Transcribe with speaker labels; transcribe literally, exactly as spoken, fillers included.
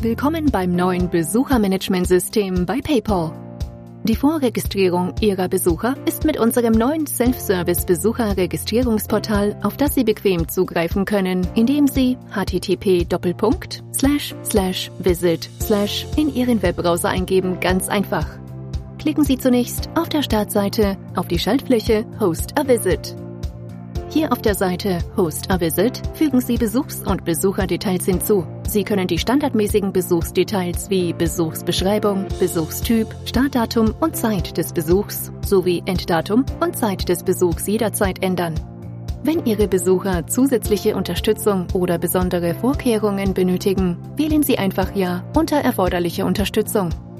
Speaker 1: Willkommen beim neuen Besuchermanagementsystem bei PayPal. Die Vorregistrierung Ihrer Besucher ist mit unserem neuen Self-Service-Besucherregistrierungsportal, auf das Sie bequem zugreifen können, indem Sie http Doppelpunkt slash slash visit slash in Ihren Webbrowser eingeben, ganz einfach. Klicken Sie zunächst auf der Startseite auf die Schaltfläche Host a Visit. Hier auf der Seite Host a Visit fügen Sie Besuchs- und Besucherdetails hinzu. Sie können die standardmäßigen Besuchsdetails wie Besuchsbeschreibung, Besuchstyp, Startdatum und Zeit des Besuchs sowie Enddatum und Zeit des Besuchs jederzeit ändern. Wenn Ihre Besucher zusätzliche Unterstützung oder besondere Vorkehrungen benötigen, wählen Sie einfach Ja unter erforderliche Unterstützung.